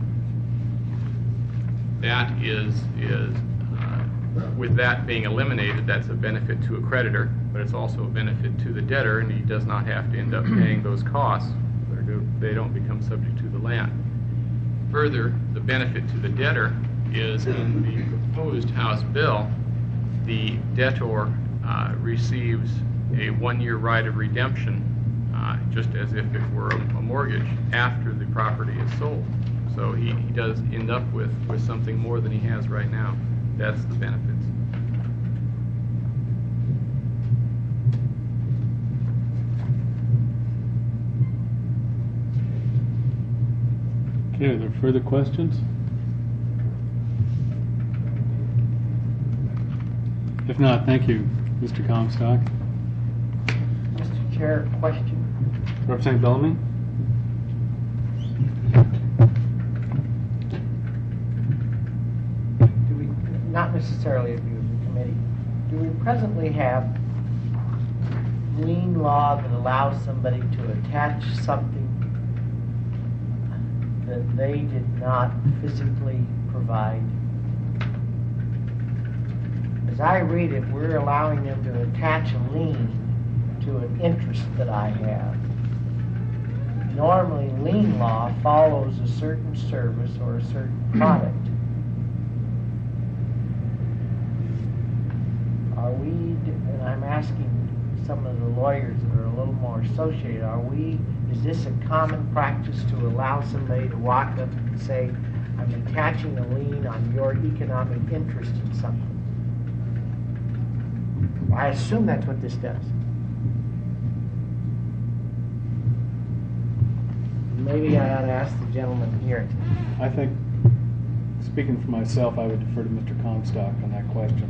That is, is uh, with that being eliminated, that's a benefit to a creditor, but it's also a benefit to the debtor, and he does not have to end up paying those costs. They don't become subject to the land. Further, the benefit to the debtor is in the proposed House bill, the debtor uh, receives a one-year right of redemption, uh, just as if it were a, a mortgage, after the property is sold. So he, he does end up with, with something more than he has right now. That's the benefits. Okay, are there further questions? If not, thank you, Mister Comstock. Mister Chair, question. Representative Bellamy? Do we, not necessarily of you as a committee, do we presently have lien law that allows somebody to attach something that they did not physically provide? As I read it, we're allowing them to attach a lien to an interest that I have. Normally, lien law follows a certain service or a certain product. Are we, and I'm asking some of the lawyers that are a little more associated, are we, is this a common practice to allow somebody to walk up and say, I'm attaching a lien on your economic interest in something? I assume that's what this does. Maybe I ought to ask the gentleman here. I think, speaking for myself, I would defer to Mister Comstock on that question.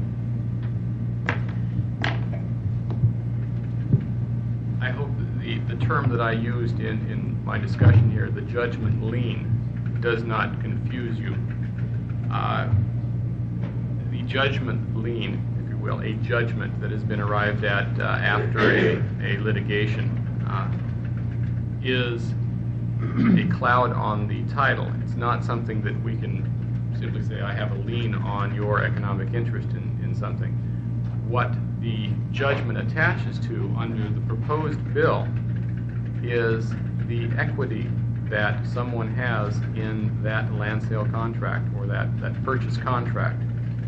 I hope that the, the term that I used in, in my discussion here, the judgment lien, does not confuse you. Uh, the judgment lien, if you will, a judgment that has been arrived at uh, after a, a litigation, uh, is a cloud on the title. It's not something that we can simply say, I have a lien on your economic interest in, in something. What the judgment attaches to under the proposed bill is the equity that someone has in that land sale contract or that, that purchase contract.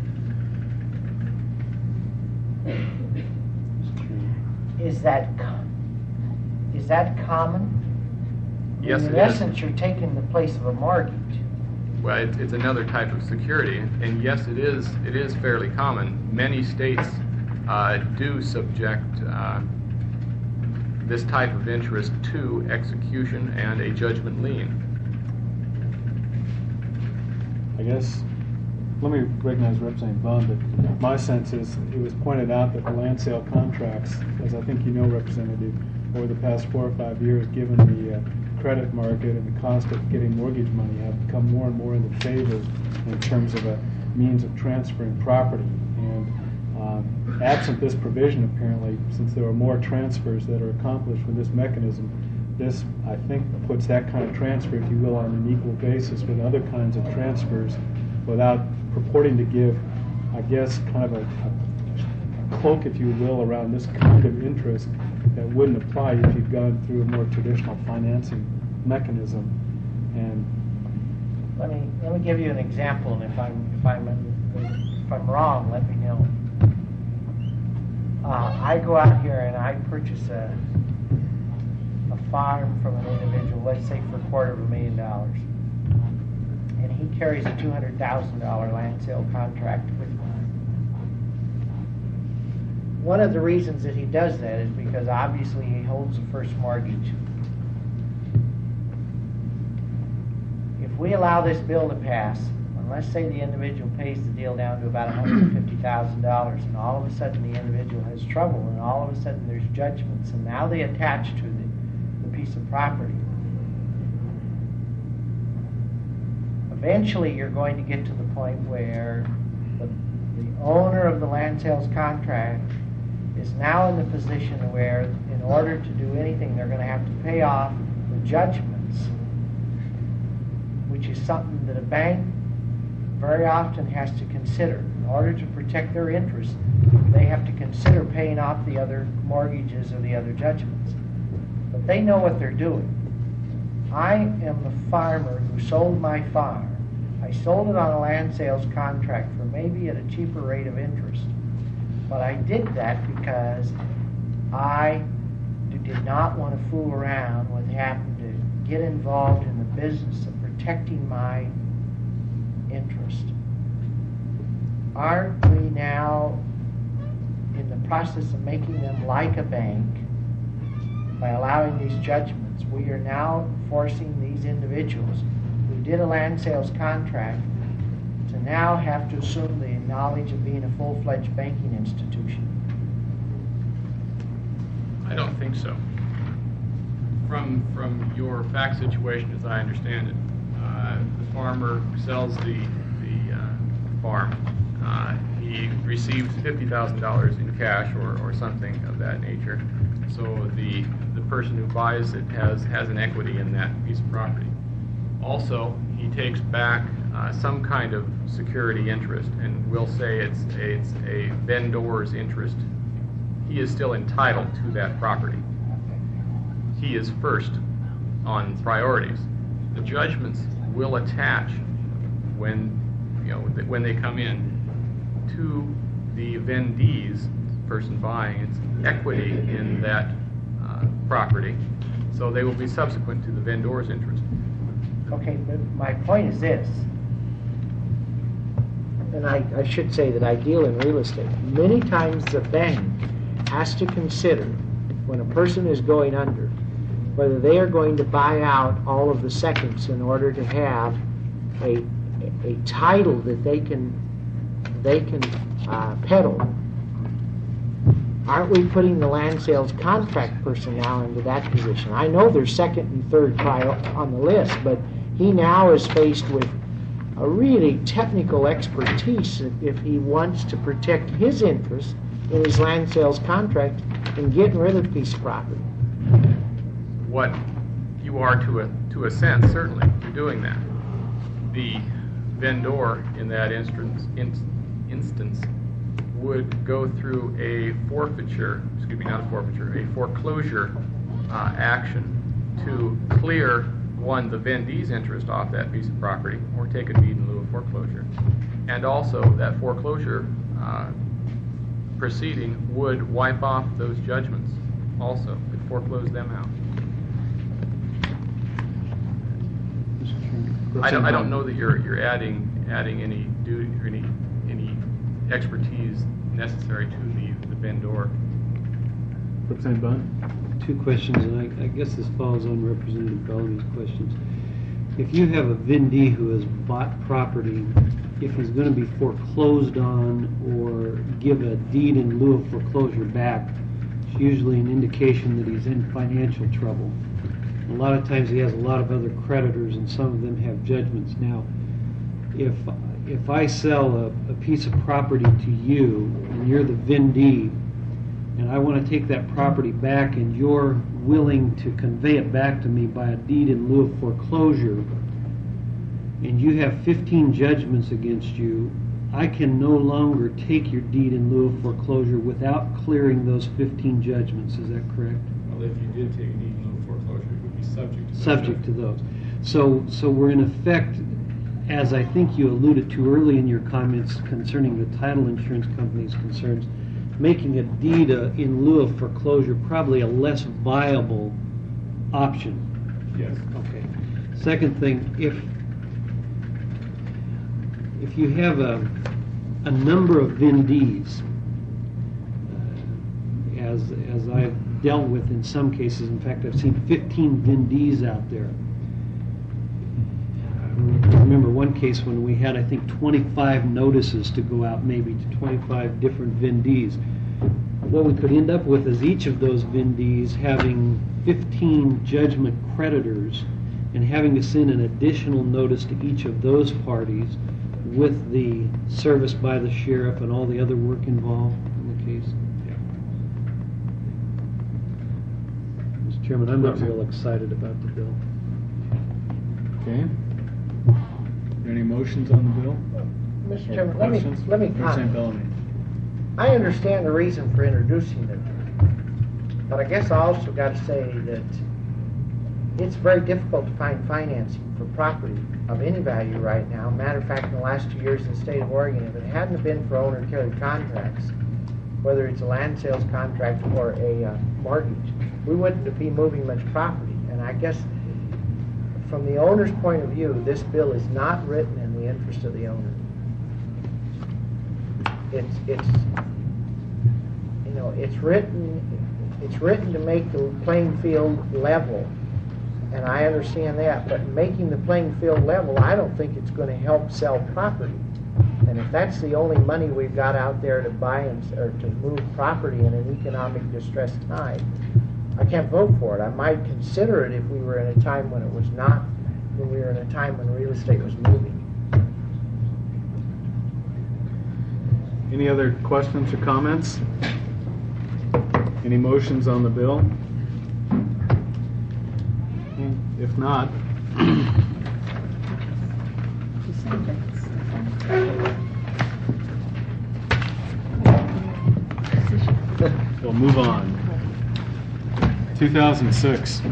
Is that, is that common? Yes, in it is. essence, you're taking the place of a mortgage. Well, it's, it's another type of security, and yes, it is. It is fairly common. Many states uh, do subject uh, this type of interest to execution and a judgment lien. I guess, let me recognize Representative Bond, but my sense is it was pointed out that the land sale contracts, as I think you know, Representative, over the past four or five years, given the uh, credit market and the cost of getting mortgage money, have become more and more into favor in terms of a means of transferring property. And um, absent this provision, apparently, since there are more transfers that are accomplished with this mechanism, this, I think, puts that kind of transfer, if you will, on an equal basis with other kinds of transfers without purporting to give, I guess, kind of a, a cloak, if you will, around this kind of interest that wouldn't apply if you'd gone through a more traditional financing mechanism. And Let me let me give you an example, and if I'm if I'm if I'm wrong, let me know. Uh, I go out here and I purchase a a farm from an individual, let's say for a quarter of a million dollars, and he carries a two hundred thousand dollar land sale contract with me. One of the reasons that he does that is because obviously he holds the first mortgage. If we allow this bill to pass, and let's say the individual pays the deal down to about one hundred fifty thousand dollars, and all of a sudden the individual has trouble, and all of a sudden there's judgments, and now they attach to the, the piece of property. Eventually you're going to get to the point where the, the owner of the land sales contract is now in the position where, in order to do anything, they're going to have to pay off the judgments, which is something that a bank very often has to consider. In order to protect their interest, they have to consider paying off the other mortgages or the other judgments. But they know what they're doing. I am the farmer who sold my farm. I sold it on a land sales contract for maybe at a cheaper rate of interest. But I did that because I did not want to fool around with having to get involved in the business of protecting my interest. Aren't we now in the process of making them like a bank by allowing these judgments? We are now forcing these individuals who did a land sales contract to now have to assume the knowledge of being a full-fledged banking institution? I don't think so. From, from your fact situation, as I understand it, uh, the farmer sells the, the uh, farm. Uh, he receives fifty thousand dollars in cash or, or something of that nature. So the, the person who buys it has, has an equity in that piece of property. Also, he takes back uh, some kind of security interest, and we'll say it's, it's a vendor's interest. He is still entitled to that property. He is first on priorities. The judgments will attach when, you know, when they come in to the vendee's, person buying, its equity in that uh, property. So they will be subsequent to the vendor's interest. Okay, but my point is this, and I, I should say that I deal in real estate. Many times the bank has to consider, when a person is going under, whether they are going to buy out all of the seconds in order to have a, a title that they can, they can uh, peddle. Aren't we putting the land sales contract person now into that position? I know they're second and third prior on the list, but he now is faced with a really technical expertise if he wants to protect his interest in his land sales contract and getting rid of the piece of property. What you are to a, to a sense, certainly, you're doing that. The vendor in that instance, in, instance would go through a forfeiture, excuse me, not a forfeiture, a foreclosure uh, action to clear, one, the vendee's interest off that piece of property, or take a deed in lieu of foreclosure. And also, that foreclosure uh, proceeding would wipe off those judgments also, could foreclose them out. I don't, I don't know that you're, you're adding, adding any duty or any, any expertise necessary to the, the vendor. Representative Bond? Two questions, and I, I guess this falls on Representative Bellamy's questions. If you have a vendee who has bought property, if he's going to be foreclosed on or give a deed in lieu of foreclosure back, it's usually an indication that he's in financial trouble. A lot of times he has a lot of other creditors, and some of them have judgments. Now, if if I sell a, a piece of property to you, and you're the vendee, and I want to take that property back, and you're willing to convey it back to me by a deed in lieu of foreclosure, and you have fifteen judgments against you, I can no longer take your deed in lieu of foreclosure without clearing those fifteen judgments. Is that correct? Well, if you did take a deed in lieu of foreclosure, it would be subject to those Subject to those. So, so we're in effect, as I think you alluded to early in your comments concerning the title insurance company's concerns, making a deed uh, in lieu of foreclosure probably a less viable option. Yes. Okay. Second thing, if if you have a a number of vendees, uh, as as I've dealt with in some cases, in fact, I've seen fifteen vendees out there. I remember one case when we had, I think, twenty-five notices to go out, maybe to twenty-five different vendees. What we could end up with is each of those vendees having fifteen judgment creditors and having to send an additional notice to each of those parties with the service by the sheriff and all the other work involved in the case. Yeah. Mister Chairman, I'm not real excited about the bill. Okay. Any motions on the bill? Mister Or Chairman, let me, questions? let me Representative comment. Bellamy. I understand the reason for introducing it, but I guess I also got to say that it's very difficult to find financing for property of any value right now. Matter of fact, in the last two years in the state of Oregon, if it hadn't have been for owner-carried contracts, whether it's a land sales contract or a uh, mortgage, we wouldn't be moving much property. And I guess from the owner's point of view, this bill is not written in the interest of the owner. It's, it's, you know, it's written, it's written to make the playing field level and I understand that, but making the playing field level, I don't think it's going to help sell property. And if that's the only money we've got out there to buy and, or to move property in an economic distressed time, I can't vote for it. I might consider it if we were in a time when it was not, when we were in a time when real estate was moving. Any other questions or comments? Any motions on the bill? If not, we'll move on. two thousand six.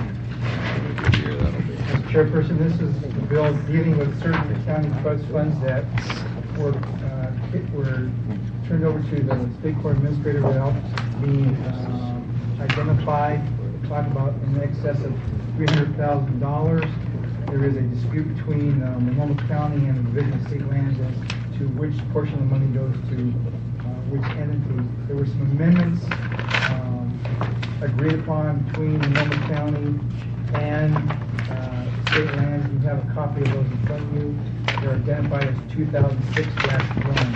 Mister Chairperson, this is the bill dealing with certain county trust funds that were, uh, it were turned over to the state court administrator without being um, identified. We talk about in excess of three hundred thousand dollars. There is a dispute between um, Multnomah County and the Division of State Lands as to which portion of the money goes to uh, which entity. There were some amendments um, agreed upon between Multnomah County and uh, State Lands. You have a copy of those in front of you. They're identified as two thousand six dash one.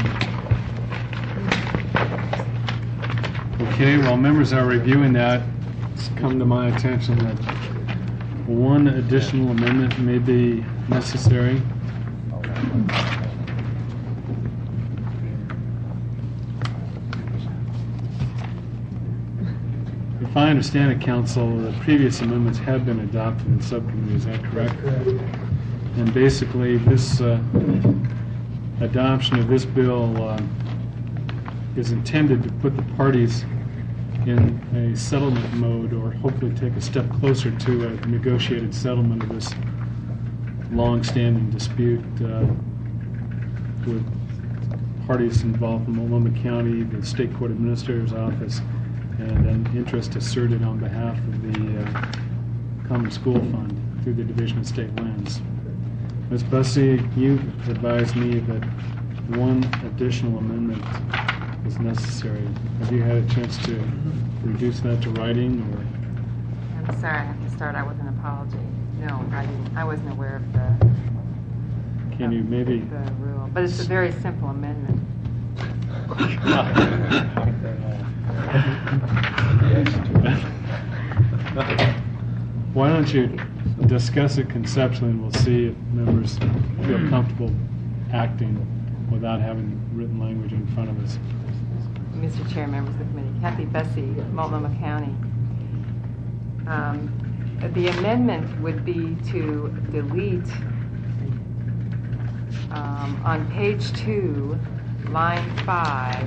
Okay, while members are reviewing that, it's come to my attention that one additional amendment may be necessary. If I understand it, Council, the previous amendments have been adopted in subcommittee, is that correct? And basically, this uh, adoption of this bill uh, is intended to put the parties in a settlement mode, or hopefully take a step closer to a negotiated settlement of this long-standing dispute uh, with parties involved from Multnomah County, the State Court Administrator's Office, and an interest asserted on behalf of the uh, Common School Fund through the Division of State Lands. Miz Bussey, you advised me that one additional amendment is necessary. Have you had a chance to reduce that to writing, or? I'm sorry, I have to start out with an apology. No, I didn't, I wasn't aware of the, Can you maybe? the rule, but it's a very simple amendment. Why don't you discuss it conceptually, and we'll see if members feel comfortable acting without having written language in front of us. Mister Chair, members of the committee, Kathy Bussey, Multnomah County. Um, the amendment would be to delete um, on page two, line five,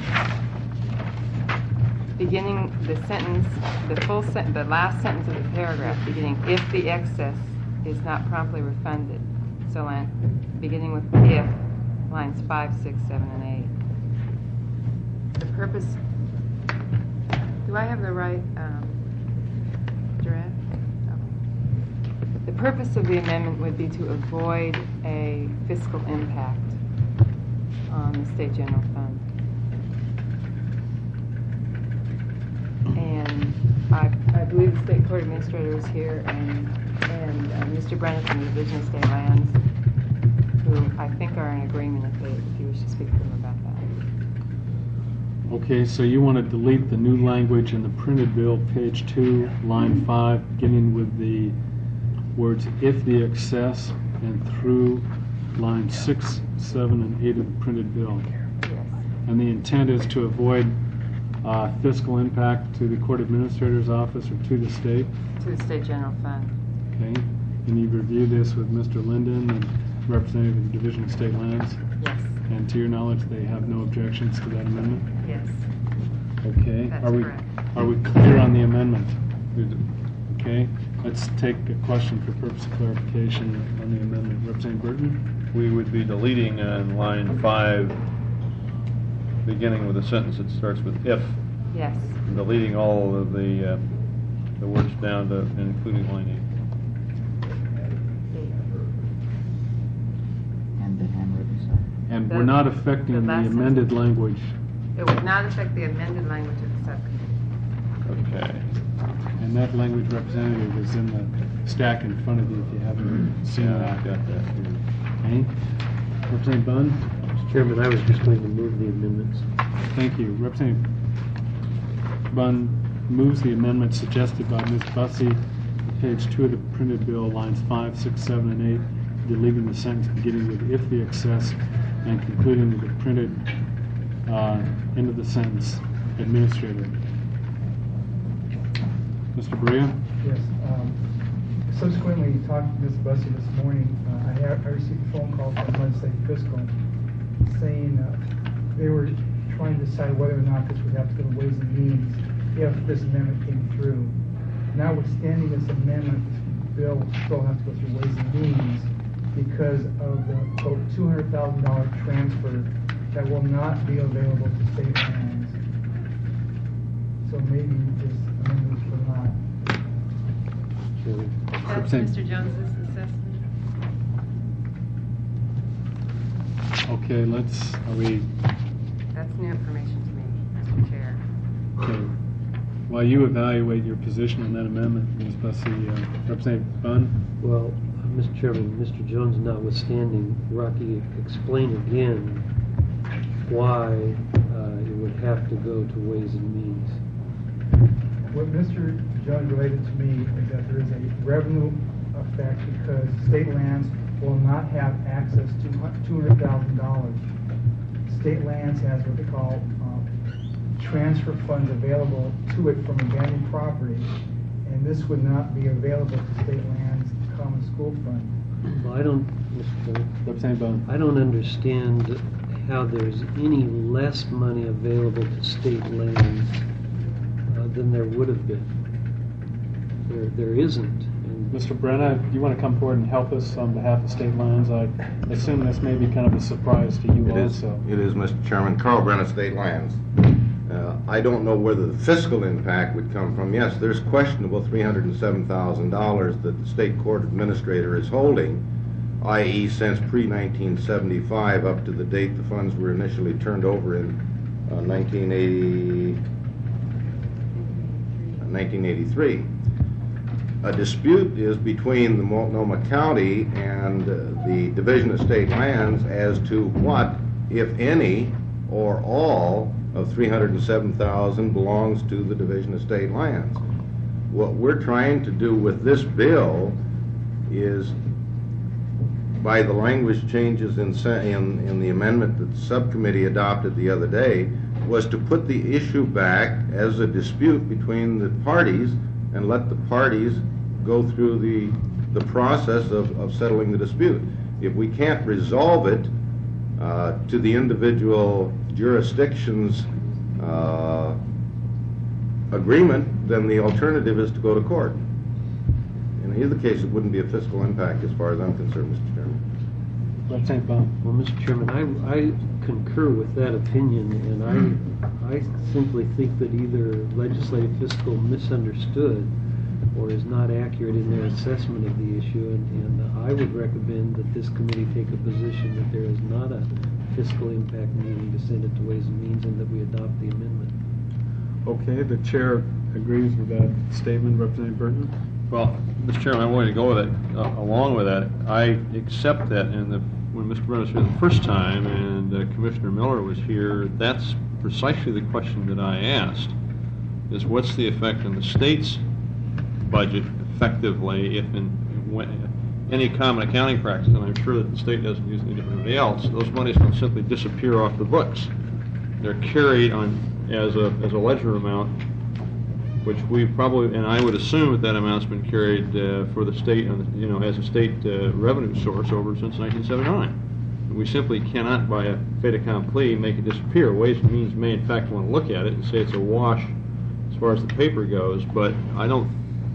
beginning the sentence, the full sentence, the last sentence of the paragraph, beginning, if the excess is not promptly refunded. So, line, beginning with if, lines five, six, seven, and eight. The purpose, do I have the right um, draft? Okay. The purpose of the amendment would be to avoid a fiscal impact on the state general fund. And I, I believe the state court administrator is here, and, and uh, Mister Brennan from the Division of State Lands, who I think are in agreement if, they, if you wish to speak to them about that. Okay, so you want to delete the new language in the printed bill, page two, line five, beginning with the words "if the excess" and through line six, seven, and eight of the printed bill. Yes. And the intent is to avoid uh, fiscal impact to the court administrator's office or to the state. To the state general fund. Okay. And you review this with Mister Linden and representative of the Division of State Lands. Yes. And to your knowledge, they have no objections to that amendment? Yes. Okay. That's Are we, correct. are we clear on the amendment? Okay. Let's take a question for purpose of clarification on the amendment. Representative Burton? We would be deleting on line five, beginning with a sentence that starts with if. Yes. And deleting all of the, uh, the words down to, including line eight. And the handwritten stuff. And The- we're not affecting the the last amended language. It would not affect the amended language of the subcommittee. Okay. And that language representative is in the stack in front of you if you haven't seen Yeah, that. I got that here. Okay. Representative Bunn? Mister Chairman, I was just going to move the amendments. Thank you. Representative Bunn moves the amendment suggested by Miz Bussey, page two of the printed bill, lines five, six, seven, and eight, deleting the sentence beginning with "if the excess" and concluding with the printed uh, end of the sentence, administrator. Mister Berea? Yes. Um, subsequently, talked to Miz Bussey this morning. Uh, I, have, I received a phone call from legislative fiscal saying uh, they were trying to decide whether or not this would have to go to Ways and Means if this amendment came through. Notwithstanding this amendment, this bill will still have to go through Ways and Means because of the quote two hundred thousand dollar transfer that will not be available to state lands. So maybe this amendment will not. That's Mister Jones's assessment. Okay, let's, are we, That's new information to me, Mister Chair. okay. While you evaluate your position on that amendment, Miz Bussey, uh, Representative Bunn? Well, uh, Mister Chairman, Mister Jones notwithstanding, Rocky, explain again why uh, it would have to go to Ways and Means. What Mister Jones related to me is that there is a revenue effect because state lands will not have access to two hundred thousand dollars. State lands has what they call uh, transfer funds available to it from abandoned property, and this would not be available to state lands common school fund. Well, I don't, Mister Chairman, Representative Bunn? I don't understand how there's any less money available to state lands uh, than there would have been. There, there isn't. And Mister Brenna, do you want to come forward and help us on behalf of state lands? I assume this may be kind of a surprise to you It is, also. it is, Mister Chairman. Carl Brenna, State Lands. Uh, I don't know whether the fiscal impact would come from, yes, there's questionable three hundred seven thousand dollars that the state court administrator is holding, that is since pre nineteen seventy-five up to the date the funds were initially turned over in uh, nineteen eighty, nineteen eighty-three. A dispute is between the Multnomah County and uh, the Division of State Lands as to what, if any, or all of three hundred seven thousand dollars belongs to the Division of State Lands. What we're trying to do with this bill is, by the language changes in, in, in the amendment that the subcommittee adopted the other day, was to put the issue back as a dispute between the parties and let the parties go through the, the process of, of settling the dispute. If we can't resolve it uh, to the individual jurisdictions uh, agreement, then the alternative is to go to court. In either case, it wouldn't be a fiscal impact as far as I'm concerned, Mister Chairman. Representative Bunn? Well, Mister Chairman, I, I concur with that opinion, and I, I simply think that either legislative fiscal misunderstood or is not accurate in their assessment of the issue, and, and I would recommend that this committee take a position that there is not a fiscal impact needing to send it to Ways and Means and that we adopt the amendment. Okay, the chair agrees with that statement. Representative Burton? Well, Mister Chairman, I'm willing to go with it. Uh, along with that, I accept that in the, when Mister Brennan was here the first time and uh, Commissioner Miller was here, that's precisely the question that I asked, is what's the effect on the state's budget effectively if in when, any common accounting practice, and I'm sure that the state doesn't use any different than anybody else, those monies don't simply disappear off the books. They're carried on as a, as a ledger amount, which we probably, and I would assume that that amount's been carried uh, for the state, on the, you know, as a state uh, revenue source over since nineteen seventy-nine. We simply cannot, by a fait accompli, make it disappear. Ways and Means may, in fact, want to look at it and say it's a wash as far as the paper goes, but I don't.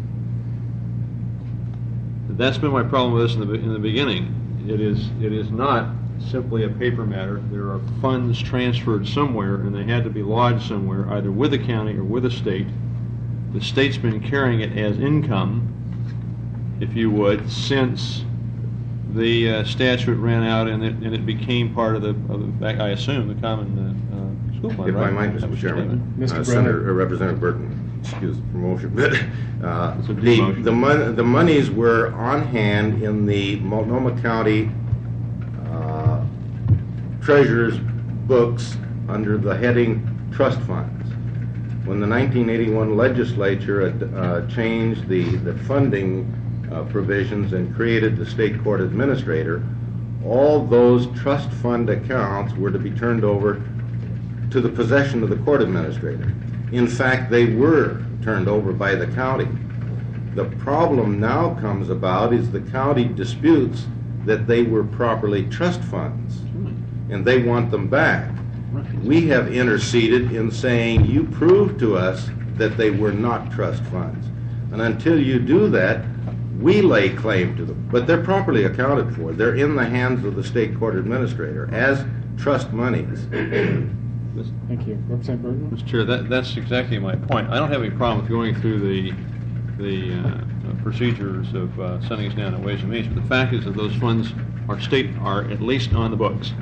That's been my problem with this in the in the beginning. It is it is not simply a paper matter. There are funds transferred somewhere, and they had to be lodged somewhere, either with the county or with the state. The state's been carrying it as income, if you would, since the uh, statute ran out and it, and it became part of the, of the, I assume, the common uh, uh, school fund, If I right? might, Is that Mister what you're Chairman, saying? Mister uh, Brennan. Senator, uh, Representative Burton, excuse the promotion, but uh, It's a the, promotion. the mon, the monies were on hand in the Multnomah County uh, Treasurer's books under the heading Trust Funds. When the nineteen eighty-one legislature uh, changed the, the funding uh, provisions and created the state court administrator, all those trust fund accounts were to be turned over to the possession of the court administrator. In fact, they were turned over by the county. The problem now comes about is the county disputes that they were properly trust funds, and they want them back. We have interceded in saying, you prove to us that they were not trust funds. And until you do that, we lay claim to them. But they're properly accounted for. They're in the hands of the state court administrator as trust monies. Thank you. Representative Burton? Mister Chair, that, that's exactly my point. I don't have any problem with going through the, the uh, procedures of uh, sending us down to Ways and Means, but the fact is that those funds are state, are at least on the books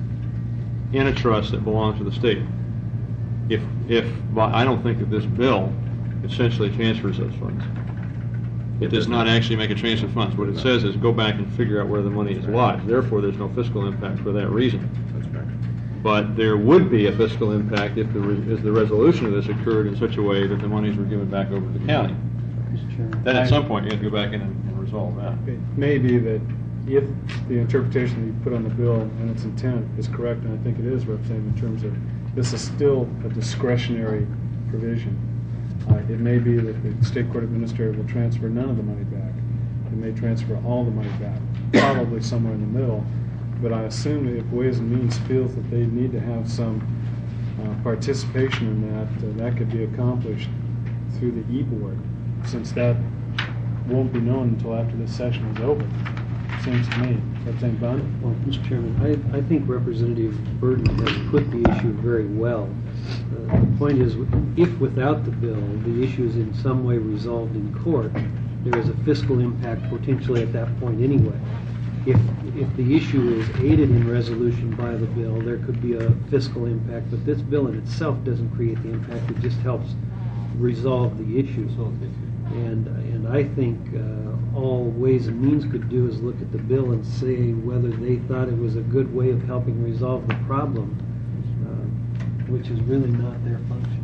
in a trust that belongs to the state. If, if, well, I don't think that this bill essentially transfers those funds. It does not actually make a transfer of funds. What it says is go back and figure out where the money is lodged. Therefore, there's no fiscal impact for that reason. That's right. But there would be a fiscal impact if the, re- if the resolution of this occurred in such a way that the monies were given back over to the county. Mister Chairman. Then at some point, you have to go back in and, and resolve that. It may be that if the interpretation that you put on the bill and its intent is correct, and I think it is, Representative, in terms of this is still a discretionary provision. Uh, it may be that the state court administrator will transfer none of the money back. It may transfer all the money back, probably somewhere in the middle. But I assume that if Ways and Means feels that they need to have some uh, participation in that, uh, that could be accomplished through the e-board, since that won't be known until after this session is over. Seems to me. Representative Bunn? Well, Mister Chairman, I, I think Representative Burton has put the issue very well. Uh, the point is, if without the bill, the issue is in some way resolved in court, there is a fiscal impact potentially at that point anyway. If, if the issue is aided in resolution by the bill, there could be a fiscal impact, but this bill in itself doesn't create the impact, it just helps resolve the issue. And, and I think uh, all Ways and Means could do is look at the bill and say whether they thought it was a good way of helping resolve the problem, uh, which is really not their function.